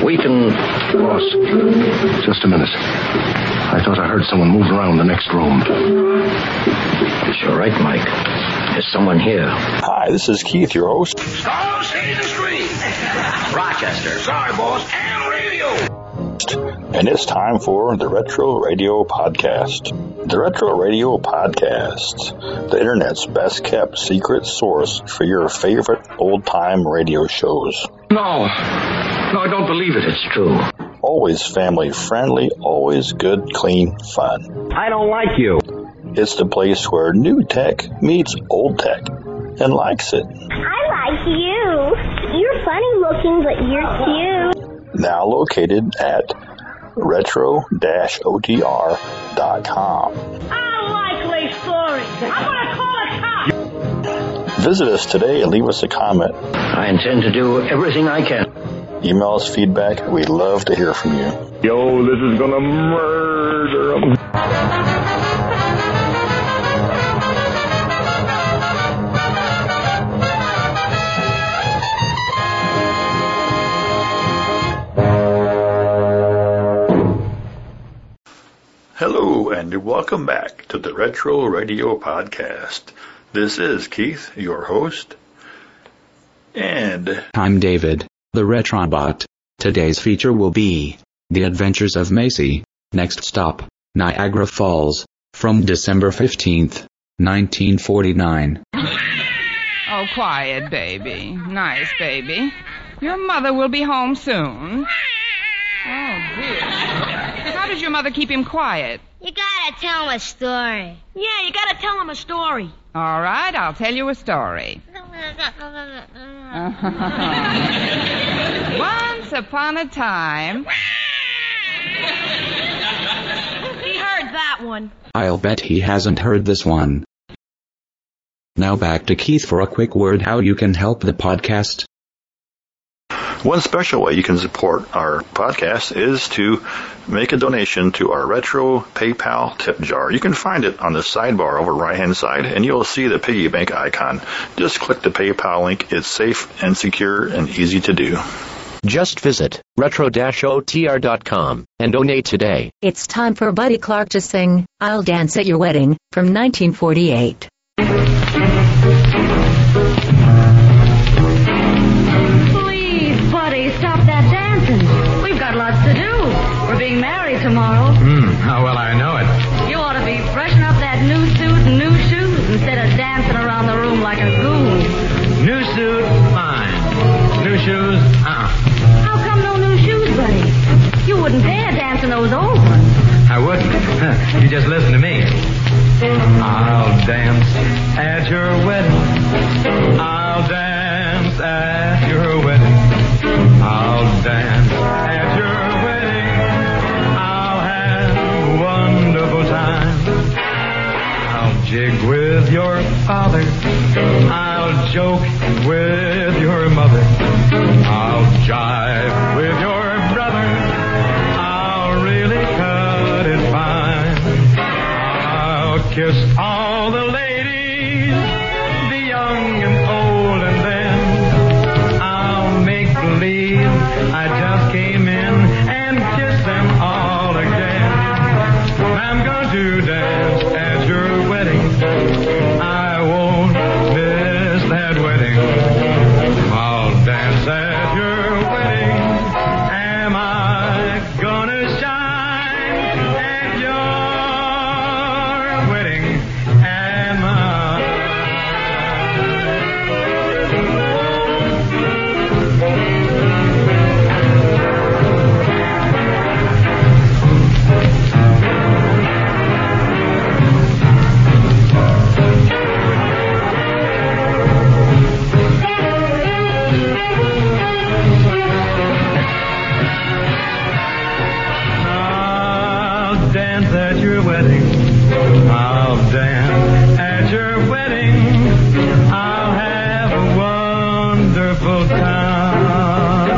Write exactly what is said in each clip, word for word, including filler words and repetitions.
we can... Boss, just a minute. I thought I heard someone move around the next room. You're right, Mike. There's someone here. Hi, this is Keith, your host. Star Station Street. Rochester. Sorry, boss. And radio. And it's time for the Retro Radio Podcast. The Retro Radio Podcast, the internet's best kept secret source for your favorite old time radio shows. No. No, I don't believe it. It's true. Always family friendly, always good, clean fun. I don't like you. It's the place where new tech meets old tech and likes it. I like you. You're funny looking, but you're cute. Now located at retro dash O T R dot com. Unlikely story. I'm going to call a cop. Visit us today and leave us a comment. I intend to do everything I can. Email us feedback. We'd love to hear from you. Yo, this is gonna murder 'em. Hello, and welcome back to the Retro Radio Podcast. This is Keith, your host, and I'm David, the Retrobot. Today's feature will be The Adventures of Macy. Next stop, Niagara Falls, from December fifteenth, nineteen forty-nine. Oh, quiet, baby. Nice, baby. Your mother will be home soon. Oh, dear. How does your mother keep him quiet? You gotta tell him a story. Yeah, you gotta tell him a story. All right, I'll tell you a story. Once upon a time... He heard that one. I'll bet he hasn't heard this one. Now back to Keith for a quick word how you can help the podcast. one special way you can support our podcast is to make a donation to our Retro PayPal tip jar. You can find it on the sidebar over right-hand side, and you'll see the piggy bank icon. Just click the PayPal link. It's safe and secure and easy to do. Just visit retro dash O T R dot com and donate today. It's time for Buddy Clark to sing I'll Dance at Your Wedding from nineteen forty-eight. Stop that dancing. We've got lots to do. We're being married tomorrow. Hmm, how well I know it. You ought to be freshening up that new suit and new shoes instead of dancing around the room like a goon. New suit, fine. New shoes, uh-uh. How come no new shoes, buddy? You wouldn't dare dance in those old ones. I wouldn't. You just listen to me. I'll dance at your wedding. I'll dance at your wedding. I'll dance at your wedding. I'll have a wonderful time. I'll jig with your father. I'll joke with your mother. I'll jive with your brother. I'll really cut it fine. I'll kiss all the ladies, the young and old, and then I just came in and kissed them all again. I'm going to dance at your wedding. I won't miss that wedding. I'll dance at your wedding. Am I gonna shine at your wedding? Am I? I'll dance at your wedding. I'll have a wonderful time.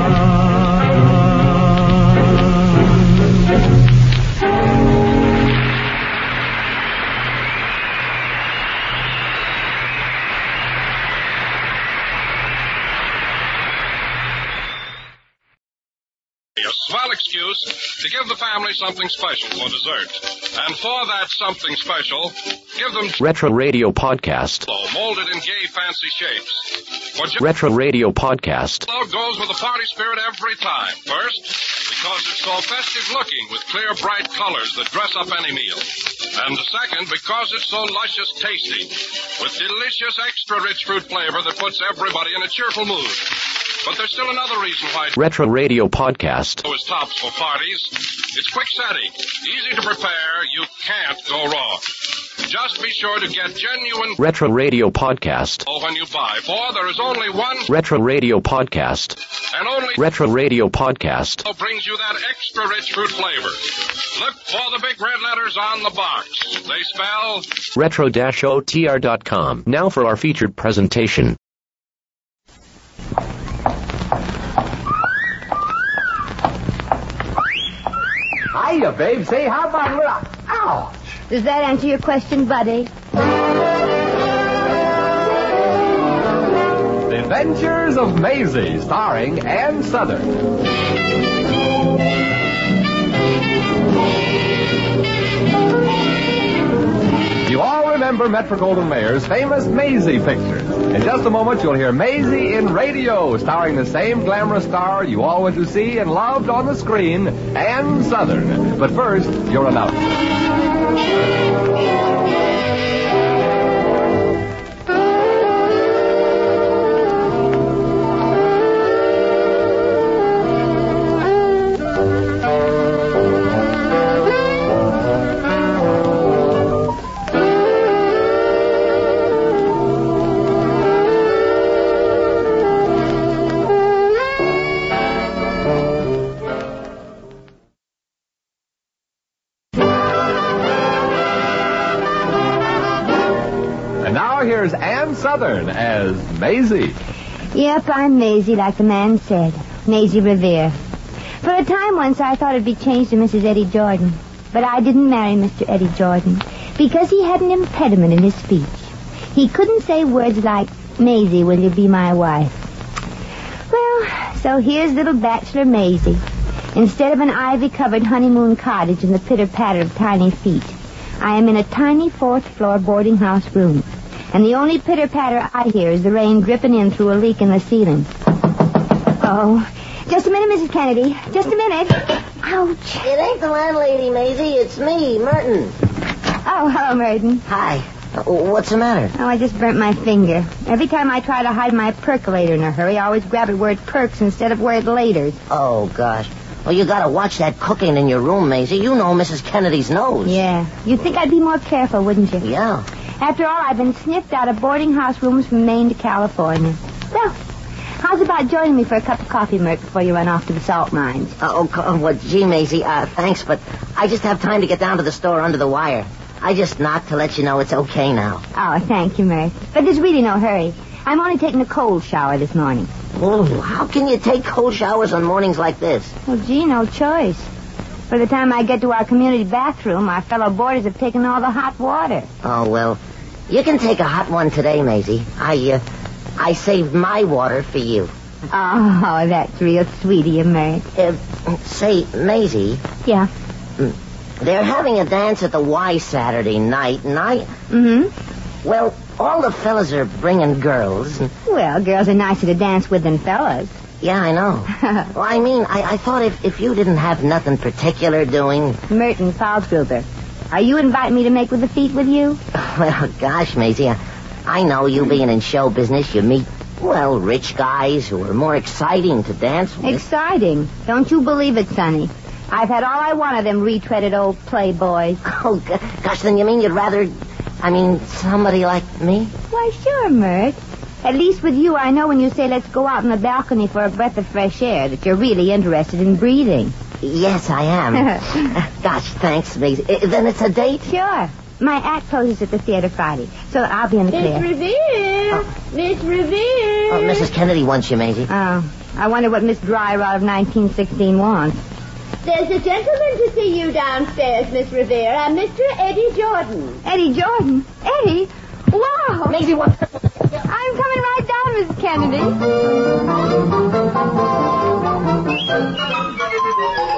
Well excuse to give the family something special for dessert. And for that something special, give them Retro Radio Podcast. molded in gay fancy shapes. For just Retro Radio Podcast. goes with the party spirit every time. First, because it's so festive looking with clear, bright colors that dress up any meal. And second, because it's so luscious tasty with delicious extra rich fruit flavor that puts everybody in a cheerful mood. But there's still another reason why Retro Radio Podcast. is tops for parties. It's quick setting, easy to prepare, you can't go wrong. Just be sure to get genuine Retro Radio Podcast. when you buy, for there is only one Retro Radio Podcast. and only Retro Radio Podcast. brings you that extra rich fruit flavor. Look for the big red letters on the box. They spell Retro O T R dot com. Now for our featured presentation. Hiya, babe. Say, how about a little... Ouch! Does that answer your question, buddy? The Adventures of Maisie, starring Ann Southern. You all remember Metro-Goldwyn-Mayer's famous Maisie pictures. In just a moment, you'll hear Maisie in radio, starring the same glamorous star you all went to see and loved on the screen, Ann Southern. But first, your announcement. Here's Ann Southern as Maisie. Yep, I'm Maisie, like the man said. Maisie Revere. For a time once, I thought it'd be changed to Missus Eddie Jordan. But I didn't marry Mister Eddie Jordan because he had an impediment in his speech. He couldn't say words like, Maisie, will you be my wife? Well, so here's little bachelor Maisie. Instead of an ivy-covered honeymoon cottage in the pitter-patter of tiny feet, I am in a tiny fourth-floor boarding house room. And the only pitter-patter I hear is the rain dripping in through a leak in the ceiling. Oh, just a minute, Missus Kennedy. Just a minute. Ouch. It ain't the landlady, Maisie. It's me, Merton. Oh, hello, Merton. Hi. Uh, what's the matter? Oh, I just burnt my finger. Every time I try to hide my percolator in a hurry, I always grab it where it perks instead of where it laters. Oh, gosh. Well, you gotta watch that cooking in your room, Maisie. You know Missus Kennedy's nose. Yeah. You'd think I'd be more careful, wouldn't you? Yeah. After all, I've been sniffed out of boarding house rooms from Maine to California. Well, how's about joining me for a cup of coffee, Mert, before you run off to the salt mines? Uh, oh, oh, well, gee, Maisie, uh, thanks, but I just have time to get down to the store under the wire. I just knocked to let you know it's okay now. Oh, thank you, Mert. But there's really no hurry. I'm only taking a cold shower this morning. Oh, how can you take cold showers on mornings like this? Well, gee, no choice. By the time I get to our community bathroom, our fellow boarders have taken all the hot water. Oh, well, you can take a hot one today, Maisie. I, uh, I saved my water for you. Oh, that's real sweet of you, Mert. Uh, say, Maisie. Yeah? They're having a dance at the Y Saturday night, and I... Mm-hmm. Well, all the fellas are bringing girls. And... Well, girls are nicer to dance with than fellas. Yeah, I know. Well, I mean, I, I thought if, if you didn't have nothing particular doing... Merton Faulsgruber, are you inviting me to make with the feet with you? Well, gosh, Maisie, I, I know you being in show business, you meet, well, rich guys who are more exciting to dance with. Exciting? Don't you believe it, Sonny. I've had all I want of them retreaded old playboys. Oh, gosh, then you mean you'd rather... I mean, somebody like me? Why, sure, Mert. At least with you, I know when you say let's go out on the balcony for a breath of fresh air that you're really interested in breathing. Yes, I am. Gosh, thanks, Maisie. Then it's a date? Sure. My act closes at the theater Friday, so I'll be in the clear. Miss Revere! Oh. Miss Revere! Oh, Missus Kennedy wants you, Maisie. Oh, I wonder what Miss Dryrod of nineteen sixteen wants. There's a gentleman to see you downstairs, Miss Revere. I'm Mister Eddie Jordan. Eddie Jordan? Eddie? Wow! Maisie, what? I'm coming right down, Miss Kennedy.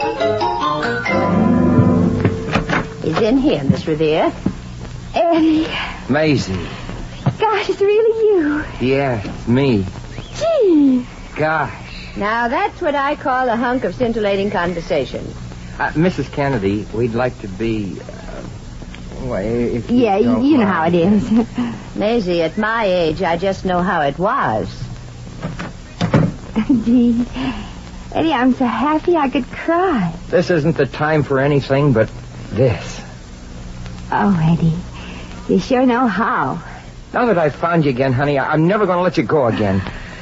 in here, Miss Revere. Eddie. Maisie. Gosh, it's really you. Yeah, it's me. Gee. Gosh. Now, that's what I call a hunk of scintillating conversation. Uh, Missus Kennedy, we'd like to be... Uh, well, if you yeah, don't you know mind. how it is. Maisie, at my age, I just know how it was. Gee. Eddie, I'm so happy I could cry. This isn't the time for anything but this. Oh, Eddie, you sure know how. Now that I've found you again, honey, I- I'm never going to let you go again.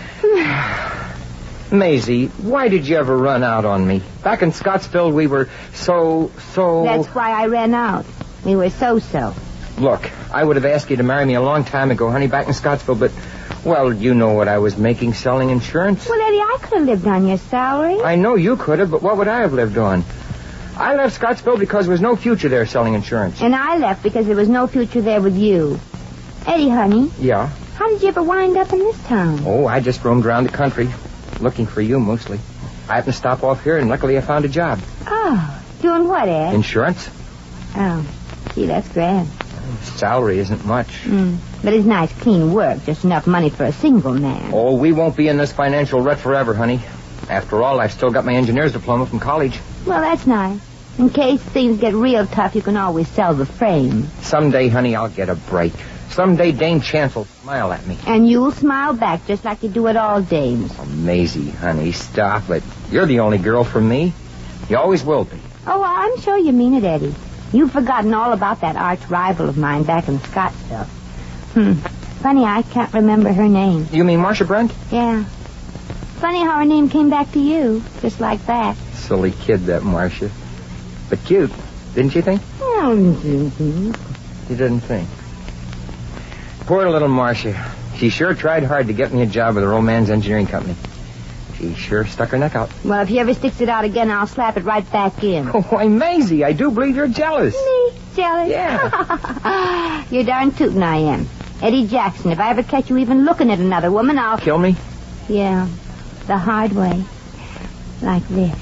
Maisie, why did you ever run out on me? Back in Scottsville, we were so, so... That's why I ran out. We were so-so. Look, I would have asked you to marry me a long time ago, honey, back in Scottsville, but, well, you know what I was making selling insurance. Well, Eddie, I could have lived on your salary. I know you could have, but what would I have lived on? I left Scottsville because there was no future there selling insurance. And I left because there was no future there with you. Eddie, honey. Yeah? How did you ever wind up in this town? Oh, I just roamed around the country, looking for you mostly. I happened to stop off here, and luckily I found a job. Oh, doing what, Ed? Insurance? Oh, gee, that's grand. Salary isn't much. Mm. But it's nice, clean work, just enough money for a single man. Oh, we won't be in this financial rut forever, honey. After all, I've still got my engineer's diploma from college. Well, that's nice. In case things get real tough, you can always sell the frame. Someday, honey, I'll get a break. Someday Dame Chance will smile at me. And you'll smile back just like you do at all dames. Oh, Maisie, honey, stop it. You're the only girl for me. You always will be. Oh, well, I'm sure you mean it, Eddie. You've forgotten all about that arch rival of mine back in Scottsville. Hmm. Funny, I can't remember her name. You mean Marcia Brent? Yeah. Funny how her name came back to you, just like that. Silly kid, that Marcia. But cute, didn't you think? Oh, You didn't think. Poor little Marcia. She sure tried hard to get me a job with her old man's engineering company. She sure stuck her neck out. Well, if he ever sticks it out again, I'll slap it right back in. Oh, why, Maisie, I do believe you're jealous. Me? Jealous? Yeah. You're darn tootin' I am. Eddie Jackson, if I ever catch you even looking at another woman, I'll... Kill me? Yeah. The hard way. Like this.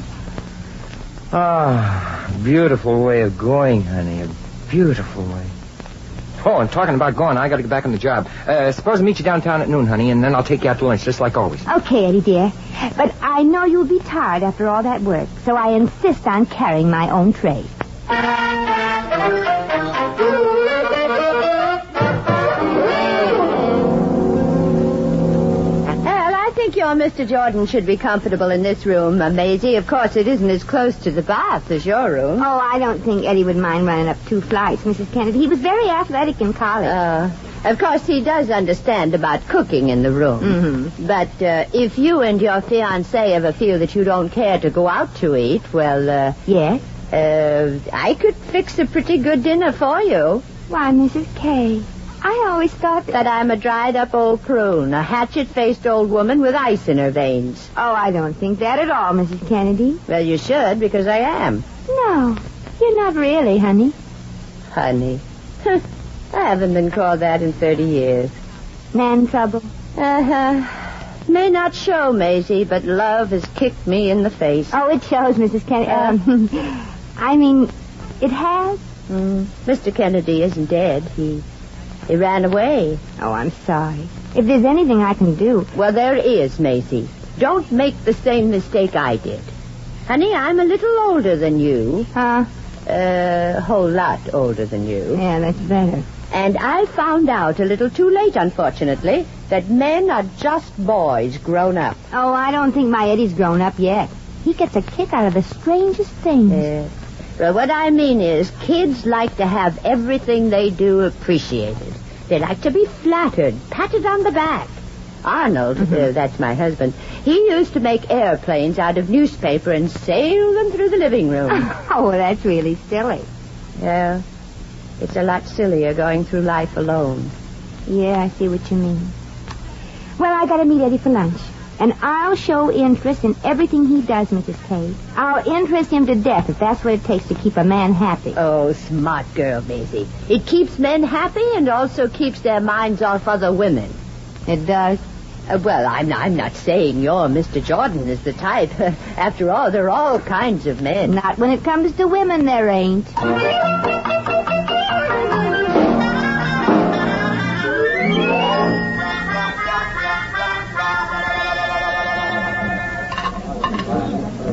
Ah, beautiful way of going, honey. A beautiful way. Oh, and talking about going, I got to get back on the job. Uh, suppose I meet you downtown at noon, honey, and then I'll take you out to lunch, just like always. Okay, Eddie, dear. But I know you'll be tired after all that work, so I insist on carrying my own tray. I think your Mister Jordan should be comfortable in this room, uh, Maisie. Of course, it isn't as close to the bath as your room. Oh, I don't think Eddie would mind running up two flights, Missus Kennedy. He was very athletic in college. Uh, of course, he does understand about cooking in the room. Mm-hmm. But uh, if you and your fiancé ever feel that you don't care to go out to eat, well, uh... Yes? Uh, I could fix a pretty good dinner for you. Why, Missus K, I always thought that... that I'm a dried-up old prune, a hatchet-faced old woman with ice in her veins. Oh, I don't think that at all, Missus Kennedy. Well, you should, because I am. No, you're not really, honey. Honey. I haven't been called that in thirty years. Man trouble? Uh-huh. May not show, Maisie, but love has kicked me in the face. Oh, it shows, Missus Kennedy. Um, I mean, it has? Mm. Mister Kennedy isn't dead. He... He ran away. Oh, I'm sorry. If there's anything I can do... Well, there is, Maisie. Don't make the same mistake I did. Honey, I'm a little older than you. Huh? Uh, a whole lot older than you. Yeah, that's better. And I found out a little too late, unfortunately, that men are just boys grown up. Oh, I don't think my Eddie's grown up yet. He gets a kick out of the strangest things. Uh, well, what I mean is, kids like to have everything they do appreciated. They like to be flattered, patted on the back. Arnold, mm-hmm. uh, that's my husband, he used to make airplanes out of newspaper and sail them through the living room. Oh, well, that's really silly. Yeah, it's a lot sillier going through life alone. Yeah, I see what you mean. Well, I gotta meet Eddie for lunch. And I'll show interest in everything he does, Missus K. I'll interest him to death if that's what it takes to keep a man happy. Oh, smart girl, Maisie. It keeps men happy and also keeps their minds off other women. It does? Uh, well, I'm not, I'm not saying your Mister Jordan is the type. After all, there are all kinds of men. Not when it comes to women, there ain't.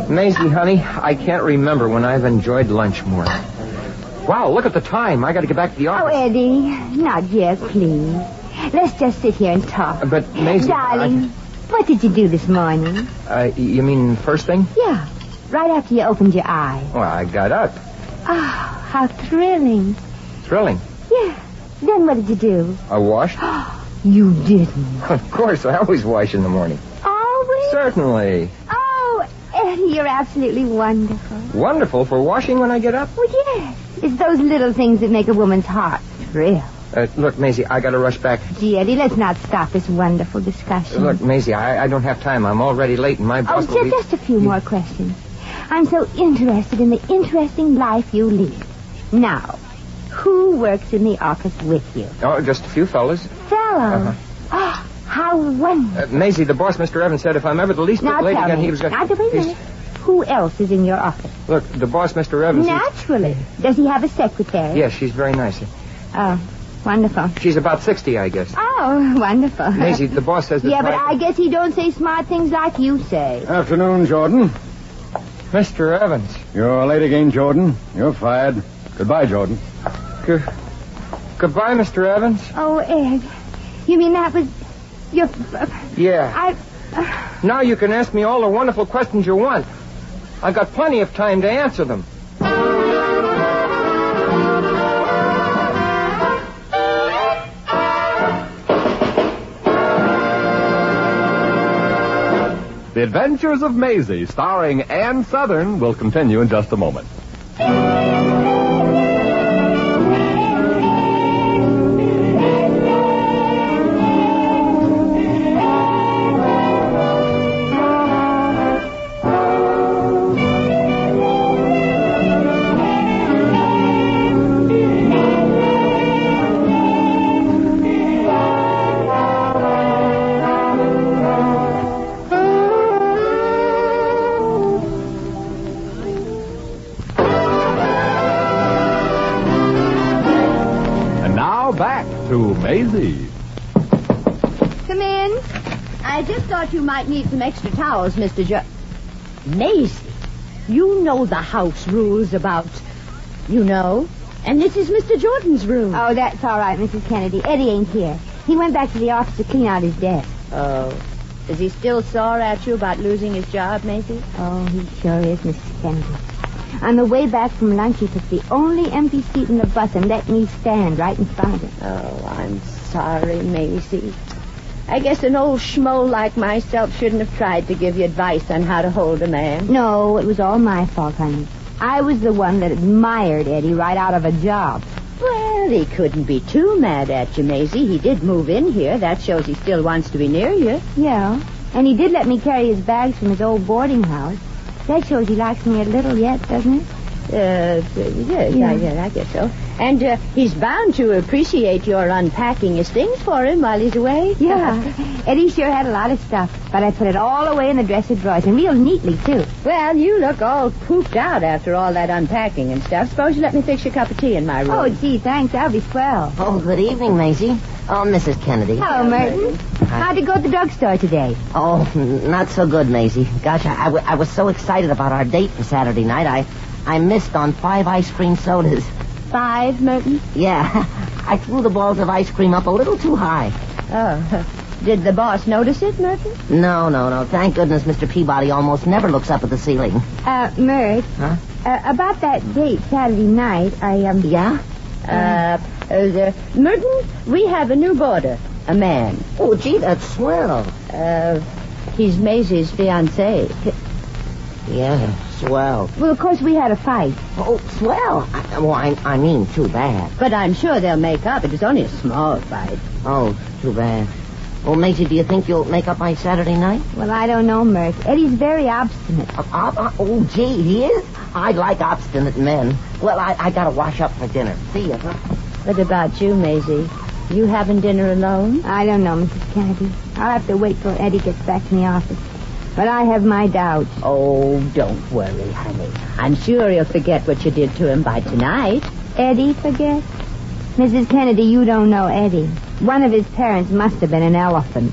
Maisie, honey, I can't remember when I've enjoyed lunch more. Wow, look at the time. I got to get back to the Oh, office. Eddie, not yet, please. Let's just sit here and talk. Uh, But, Maisie... Darling, what did you do this morning? I, uh, you mean first thing? Yeah, right after you opened your eye. Well, I got up. Oh, how thrilling. Thrilling. Yeah. Then what did you do? I washed. You didn't. Of course, I always wash in the morning. Always? Certainly. Oh, Eddie, you're absolutely wonderful. Wonderful for washing when I get up? Well, yes. It's those little things that make a woman's heart thrill. Uh, look, Maisie, I got to rush back. Gee, Eddie, let's not stop this wonderful discussion. Look, Maisie, I, I don't have time. I'm already late, and my boss Oh, will just, be... just a few more questions. I'm so interested in the interesting life you lead. Now, who works in the office with you? Oh, just a few fellas. Fellows. Uh-huh. Oh, how wonderful. Uh, Maisie, the boss, Mister Evans, said if I'm ever the least Now bit late tell again, me. he was going Now, wait a minute. Who else is in your office? Look, the boss, Mister Evans... he- Naturally. Does he have a secretary? Yes, she's very nice. Oh, wonderful. She's about sixty, I guess. Oh, wonderful. Maisie, the boss says that... Yeah, but my- I guess he don't say smart things like you say. Afternoon, Jordan. Mister Evans. You're late again, Jordan. You're fired. Goodbye, Jordan. Good... Goodbye, Mister Evans. Oh, Ed. You mean that was your... Yeah. I... Now you can ask me all the wonderful questions you want. I've got plenty of time to answer them. The Adventures of Maisie, starring Ann Southern, will continue in just a moment. To Maisie. Come in. I just thought you might need some extra towels, Mister Jo... Maisie, you know the house rules about... You know? And this is Mister Jordan's room. Oh, that's all right, Missus Kennedy. Eddie ain't here. He went back to the office to clean out his desk. Oh. Is he still sore at you about losing his job, Maisie? Oh, he sure is, Missus Kennedy. On the way back from lunch, he took the only empty seat in the bus and let me stand right in front of him. Oh, I'm sorry, Maisie. I guess an old schmo like myself shouldn't have tried to give you advice on how to hold a man. No, it was all my fault, honey. I was the one that admired Eddie right out of a job. Well, he couldn't be too mad at you, Maisie. He did move in here. That shows he still wants to be near you. Yeah, and he did let me carry his bags from his old boarding house. That shows he likes me a little yet, doesn't it? Uh, yes, Yeah. I, yeah, I guess so. And uh, he's bound to appreciate your unpacking his things for him while he's away. Yeah. Eddie sure had a lot of stuff, but I put it all away in the dresser drawers, and real neatly, too. Well, you look all pooped out after all that unpacking and stuff. Suppose you let me fix your cup of tea in my room. Oh, gee, thanks. That'll be swell. Oh, good evening, Maisie. Oh, Missus Kennedy. Hello, Merton. How'd it go at the drugstore today? Oh, n- not so good, Maisie. Gosh, I, I, w- I was so excited about our date for Saturday night, I, I missed on five ice cream sodas. Five, Merton? Yeah, I threw the balls of ice cream up a little too high. Oh, did the boss notice it, Merton? No, no, no. Thank goodness Mister Peabody almost never looks up at the ceiling. Uh, Mert. Huh? Uh, about that date Saturday night, I, um... Yeah? Uh, uh, uh, Merton, we have a new boarder. A man. Oh, gee, that's swell. Uh, he's Maisie's fiancé. Yeah, swell. Well, of course, we had a fight. Oh, swell. I, well, I, I mean, too bad. But I'm sure they'll make up. It was only a small fight. Oh, too bad. Well, Maisie, do you think you'll make up by Saturday night? Well, I don't know, Mert. Eddie's very obstinate. Uh, uh, uh, oh, gee, he is? I like obstinate men. Well, I, I gotta wash up for dinner. See ya, huh? What about you, Maisie? You having dinner alone? I don't know, Missus Kennedy. I'll have to wait till Eddie gets back to the office. But I have my doubts. Oh, don't worry, honey. I'm sure he'll forget what you did to him by tonight. Eddie forget? Missus Kennedy, you don't know Eddie. One of his parents must have been an elephant.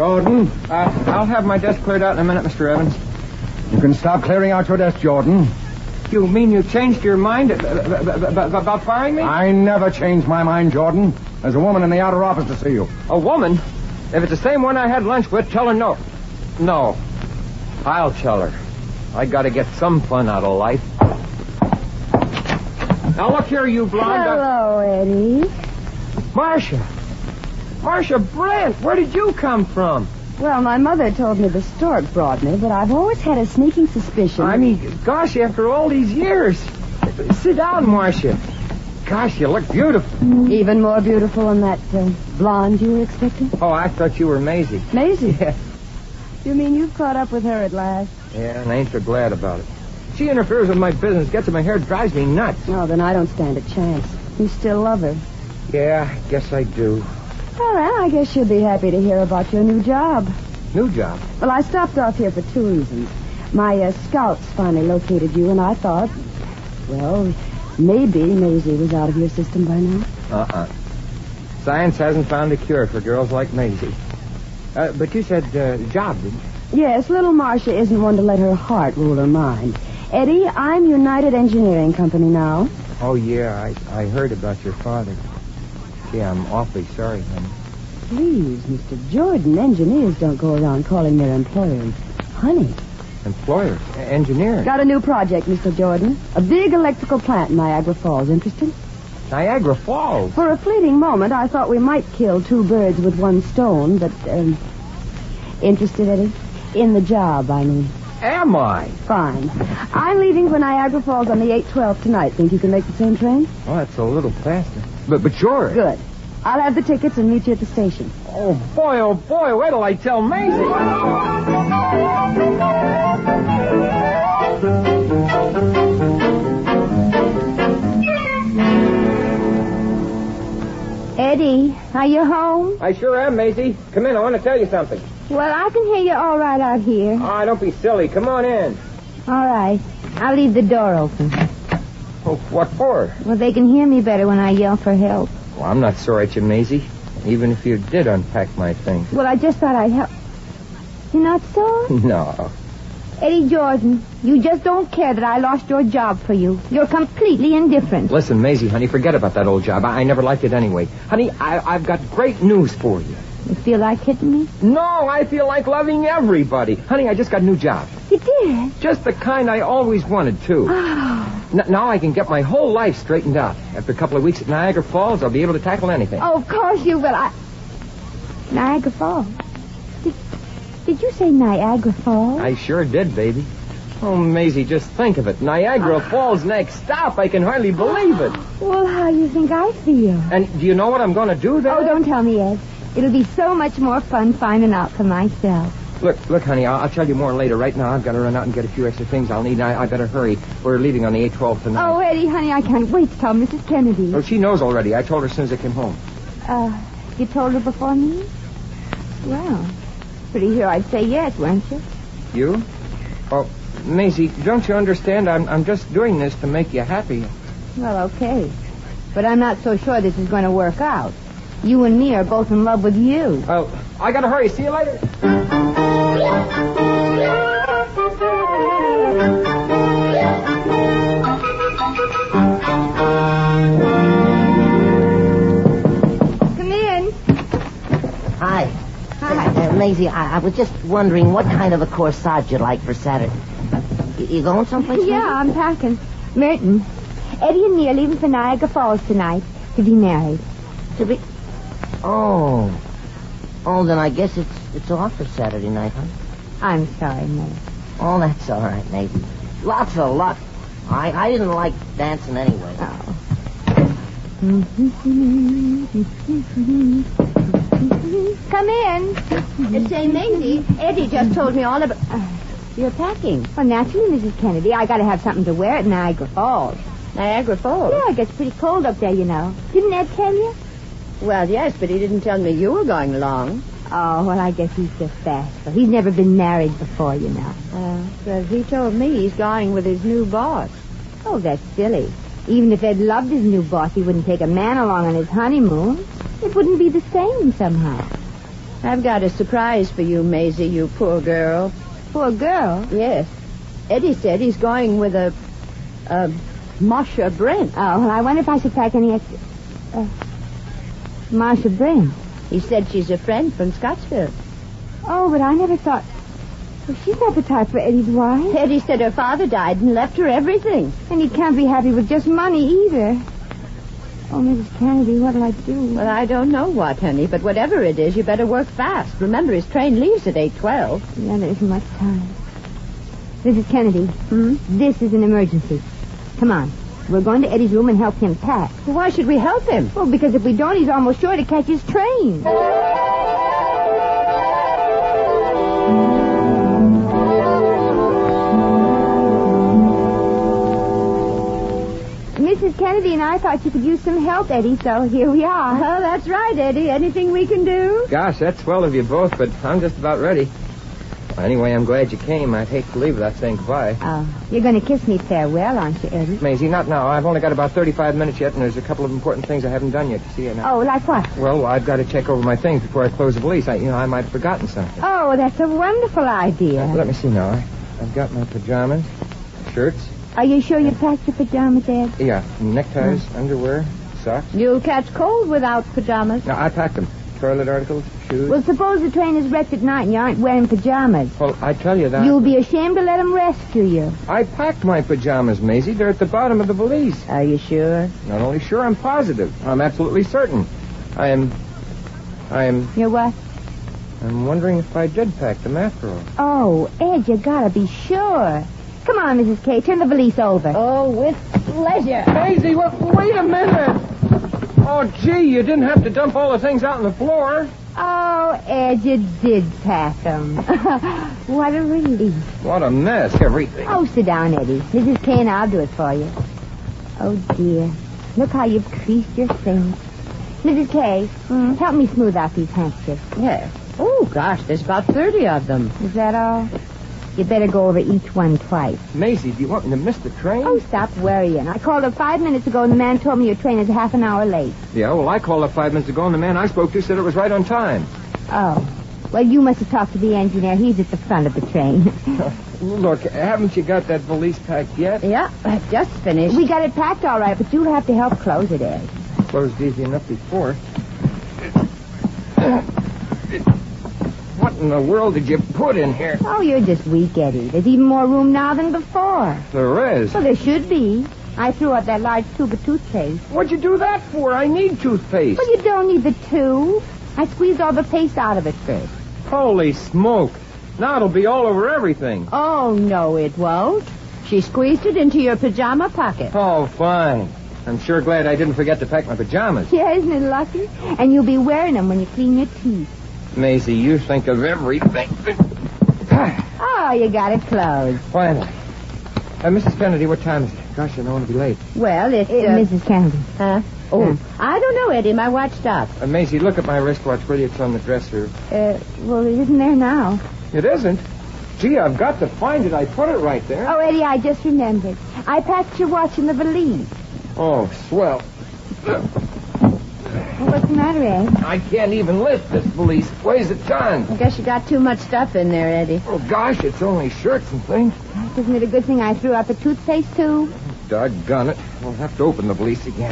Jordan. Uh, I'll have my desk cleared out in a minute, Mister Evans. You can stop clearing out your desk, Jordan. You mean you changed your mind about firing me? I never changed my mind, Jordan. There's a woman in the outer office to see you. A woman? If it's the same one I had lunch with, tell her no. No. I'll tell her. I gotta get some fun out of life. Now look here, you blonde. Hello, Eddie. Marcia. Marcia Brent, where did you come from? Well, my mother told me the stork brought me, but I've always had a sneaking suspicion. I mean, gosh, after all these years. Sit down, Marcia. Gosh, you look beautiful. Even more beautiful than that uh, blonde you were expecting? Oh, I thought you were Maisie. Maisie? Yeah. You mean you've caught up with her at last? Yeah, and I ain't so glad about it. She interferes with my business, gets in my hair, drives me nuts. Oh, then I don't stand a chance. You still love her. Yeah, I guess I do. All right, I guess you'll be happy to hear about your new job. New job? Well, I stopped off here for two reasons. My uh, scouts finally located you, and I thought, well, maybe Maisie was out of your system by now. Uh-uh. Science hasn't found a cure for girls like Maisie. Uh, but you said uh, job, didn't you? Yes, little Marcia isn't one to let her heart rule her mind. Eddie, I'm United Engineering Company now. Oh, yeah, I, I heard about your father. Yeah, I'm awfully sorry, honey. Please, Mister Jordan, engineers don't go around calling their employers honey. Employers? Engineers? Got a new project, Mister Jordan. A big electrical plant in Niagara Falls. Interested? Niagara Falls? For a fleeting moment, I thought we might kill two birds with one stone, but, um... Interested, Eddie? In the job, I mean. Am I? Fine. I'm leaving for Niagara Falls on the eight twelve tonight. Think you can make the same train? Oh, that's a little faster. But, but sure. Good. I'll have the tickets and meet you at the station. Oh, boy, oh, boy. Wait till I tell Maisie. Eddie, are you home? I sure am, Maisie. Come in. I want to tell you something. Well, I can hear you all right out here. Oh, don't be silly. Come on in. All right. I'll leave the door open. Oh, what for? Well, they can hear me better when I yell for help. Well, I'm not sorry at you, Maisie. Even if you did unpack my things. Well, I just thought I'd help. You're not sore? No. Eddie Jordan, you just don't care that I lost your job for you. You're completely indifferent. Listen, Maisie, honey, forget about that old job. I, I never liked it anyway. Honey, I, I've got great news for you. You feel like hitting me? No, I feel like loving everybody. Honey, I just got a new job. You did? Just the kind I always wanted, too. Oh. N- now I can get my whole life straightened out. After a couple of weeks at Niagara Falls, I'll be able to tackle anything. Oh, of course you will. I... Niagara Falls. Did, did you say Niagara Falls? I sure did, baby. Oh, Maisie, just think of it. Niagara oh. Falls next stop. I can hardly believe it. Well, how do you think I feel? And do you know what I'm going to do there? Oh, don't tell me, Ed. It'll be so much more fun finding out for myself. Look, look, honey, I'll, I'll tell you more later. Right now, I've got to run out and get a few extra things I'll need. I, I better hurry. We're leaving on the eight twelve tonight. Oh, Eddie, honey, I can't wait to tell Missus Kennedy. Oh, she knows already. I told her as soon as I came home. Uh, you told her before me? Well, pretty sure I'd say yes, weren't you? You? Oh, Maisie, don't you understand? I'm, I'm just doing this to make you happy. Well, okay. But I'm not so sure this is going to work out. You and me are both in love with you. Oh, I gotta hurry. See you later. Come in. Hi. Hi. Uh, Maisie, I, I was just wondering what kind of a corsage you'd like for Saturday. You, you going someplace? Yeah, Maisie? I'm packing. Merton, Eddie and me are leaving for Niagara Falls tonight to be married. To be... Oh. Oh, then I guess it's it's off for Saturday night, huh? I'm sorry, Mother. Oh, that's all right, Maisie. Lots of luck. I I didn't like dancing anyway. Oh. Come in. Say, Maisie, Eddie just told me all about... Uh, you're packing. Well, naturally, Missus Kennedy. I got to have something to wear at Niagara Falls. Niagara Falls? Yeah, it gets pretty cold up there, you know. Didn't Ed tell you? Well, yes, but he didn't tell me you were going along. Oh, well, I guess he's just bashful. He's never been married before, you know. Uh, well, he told me he's going with his new boss. Oh, that's silly. Even if Ed loved his new boss, he wouldn't take a man along on his honeymoon. It wouldn't be the same somehow. I've got a surprise for you, Maisie, you poor girl. Poor girl? Yes. Eddie said he's going with a... a Marsha Brent. Oh, well, I wonder if I should pack any extra... Uh, Marsha Brent. He said she's a friend from Scottsville. Oh, but I never thought... Well, she's not the type for Eddie's wife. Eddie said her father died and left her everything. And he can't be happy with just money either. Oh, Missus Kennedy, what'll I do? Well, I don't know what, honey, but whatever it is, you better work fast. Remember, his train leaves at eight twelve. Yeah, there isn't much time. Missus Kennedy, hmm? This is an emergency. Come on. We're going to Eddie's room and help him pack. Well, why should we help him? Well, because if we don't, he's almost sure to catch his train. Missus Kennedy and I thought you could use some help, Eddie, so here we are. Oh, that's right, Eddie. Anything we can do? Gosh, that's swell of you both, but I'm just about ready. Well, anyway, I'm glad you came. I'd hate to leave without saying goodbye. Oh, you're going to kiss me farewell, aren't you, Eddie? Maisie, not now. I've only got about thirty-five minutes yet, and there's a couple of important things I haven't done yet. You see it now? Oh, like what? Well, I've got to check over my things before I close the valise. I, you know, I might have forgotten something. Oh, that's a wonderful idea. Uh, let me see now. I, I've got my pajamas, shirts. Are you sure you packed your pajamas, Ed? Yeah, neckties, hmm. underwear, socks. You'll catch cold without pajamas. No, I packed them. Toilet articles, shoes. Well, suppose the train is wrecked at night and you aren't wearing pajamas. Well, I tell you that. You'll be ashamed to let them rescue you. I packed my pajamas, Maisie. They're at the bottom of the valise. Are you sure? Not only sure, I'm positive. I'm absolutely certain. I am... I am... You're what? I'm wondering if I did pack them after all. Oh, Ed, you gotta be sure. Come on, Missus K, turn the valise over. Oh, with pleasure. Maisie, wait, wait a minute. Oh, gee, you didn't have to dump all the things out on the floor. Oh, Ed, you did pack them. What a relief. What a mess, everything. Oh, sit down, Eddie. Missus K and I'll do it for you. Oh, dear. Look how you've creased your things. Missus K, hmm? help me smooth out these handkerchiefs. Yes. Oh, gosh, there's about thirty of them. Is that all? You better go over each one twice. Maisie, do you want me to miss the train? Oh, stop worrying. I called her five minutes ago, and the man told me your train is half an hour late. Yeah, well, I called up five minutes ago, and the man I spoke to said it was right on time. Oh. Well, you must have talked to the engineer. He's at the front of the train. Look, haven't you got that valise packed yet? Yeah, I've just finished. We got it packed all right, but you'll have to help close it, Ed. Closed easy enough before. What in the world did you put in here? Oh, you're just weak, Eddie. There's even more room now than before. There is? Well, there should be. I threw out that large tube of toothpaste. What'd you do that for? I need toothpaste. Well, you don't need the tube. I squeezed all the paste out of it first. Holy smoke. Now it'll be all over everything. Oh, no, it won't. She squeezed it into your pajama pocket. Oh, fine. I'm sure glad I didn't forget to pack my pajamas. Yeah, isn't it lucky? And you'll be wearing them when you clean your teeth. Maisie, you think of everything. Oh, you got it closed. Finally. Uh, Missus Kennedy, what time is it? Gosh, I don't want to be late. Well, it's... Uh, uh, Missus Kennedy. Huh? Oh, huh? I don't know, Eddie. My watch stopped. Uh, Maisie, look at my wristwatch. Really, it's on the dresser. Uh, well, it isn't there now. It isn't? Gee, I've got to find it. I put it right there. Oh, Eddie, I just remembered. I packed your watch in the valise. Oh, swell. Well, what's the matter, Ed? I can't even lift this valise. It weighs a ton. I guess you got too much stuff in there, Eddie. Oh, gosh, it's only shirts and things. Isn't it a good thing I threw out the toothpaste tube? Doggone it. We'll have to open the valise again.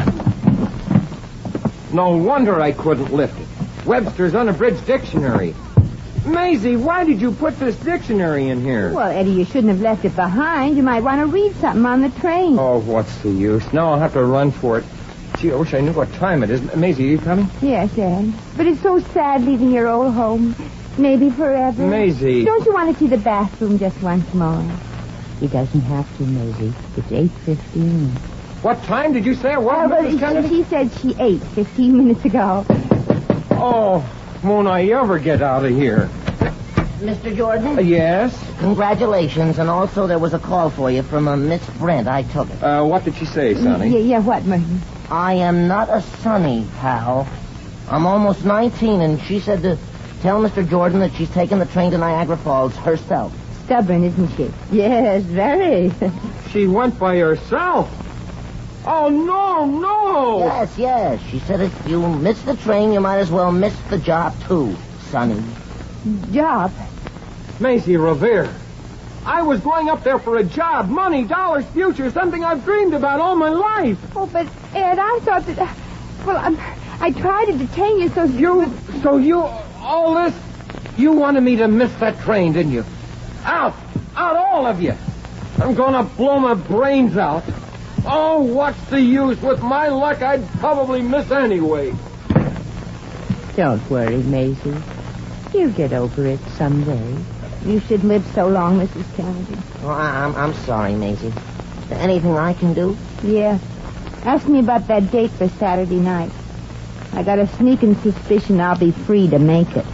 No wonder I couldn't lift it. Webster's Unabridged Dictionary. Maisie, why did you put this dictionary in here? Well, Eddie, you shouldn't have left it behind. You might want to read something on the train. Oh, what's the use? Now I'll have to run for it. Gee, I wish I knew what time it is. Maisie, are you coming? Yes, Ed. But it's so sad leaving your old home. Maybe forever. Maisie. Don't you want to see the bathroom just once more? He doesn't have to, Maisie. It's eight fifteen. What time did you say it was, Uh, well, Missus Kennedy? she said she ate fifteen minutes ago. Oh, won't I ever get out of here? Mister Jordan? Uh, yes? Congratulations, and also there was a call for you from a Miss Brent. I took it. Uh, what did she say, Sonny? Yeah, yeah, what, Merton? I am not a Sonny, pal. I'm almost nineteen, and she said to tell Mister Jordan that she's taking the train to Niagara Falls herself. Stubborn, isn't she? Yes, very. She went by herself. Oh, no, no! Yes, yes. She said if you miss the train, you might as well miss the job, too. Sonny. Job? Maisie Revere. I was going up there for a job, money, dollars, future, something I've dreamed about all my life. Oh, but, Ed, I thought that... Uh, well, I'm, I tried to detain you so... You... So you... All this... You wanted me to miss that train, didn't you? Out! Out, all of you! I'm gonna blow my brains out. Oh, what's the use? With my luck, I'd probably miss anyway. Don't worry, Maisie. You'll get over it someday. You should live so long, Missus Kennedy. Oh, I, I'm, I'm sorry, Maisie. Is there anything I can do? Yeah. Ask me about that date for Saturday night. I got a sneaking suspicion I'll be free to make it.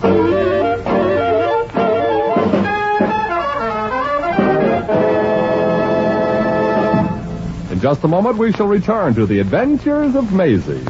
In just a moment, we shall return to the adventures of Maisie.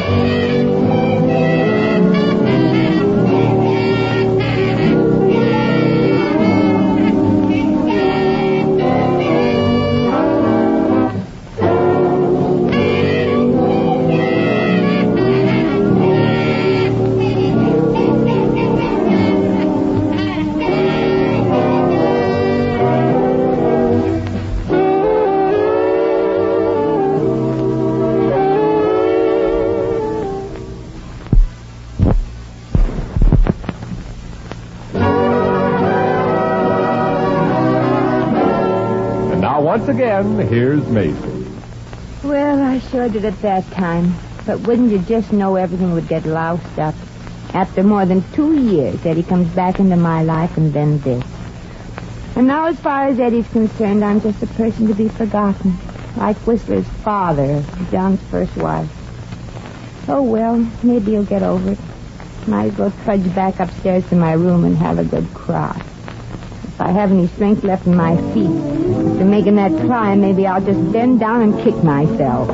Once again, here's Maisie. Well, I sure did at that time. But wouldn't you just know everything would get loused up? After more than two years, Eddie comes back into my life, and then this. And now, as far as Eddie's concerned, I'm just a person to be forgotten. Like Whistler's father, John's first wife. Oh, well, maybe he'll get over it. Might as well trudge back upstairs to my room and have a good cry. If I have any strength left in my feet, after making that cry, maybe I'll just bend down and kick myself.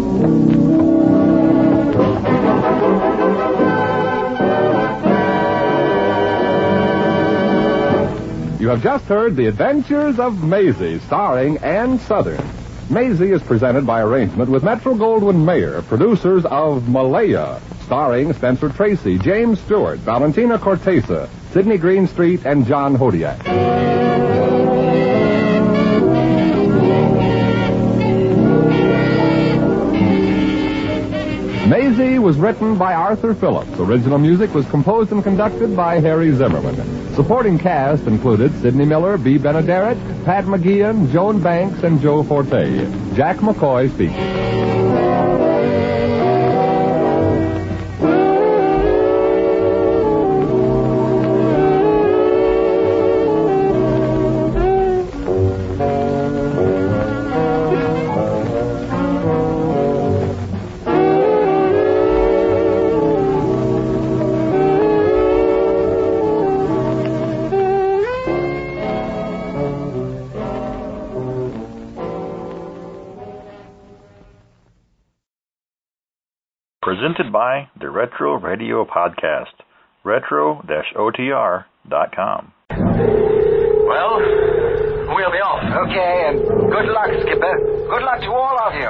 You have just heard The Adventures of Maisie, starring Ann Southern. Maisie is presented by arrangement with Metro-Goldwyn-Mayer, producers of Malaya, starring Spencer Tracy, James Stewart, Valentina Cortesa, Sidney Greenstreet, and John Hodiak. Maisie was written by Arthur Phillips. Original music was composed and conducted by Harry Zimmerman. Supporting cast included Sidney Miller, B. Benaderet, Pat McGeehan, Joan Banks, and Joe Forte. Jack McCoy speaking. Presented by the Retro Radio Podcast, retro dash O T R dot com. Well, we'll be off. Okay, and good luck, Skipper. Good luck to all of you.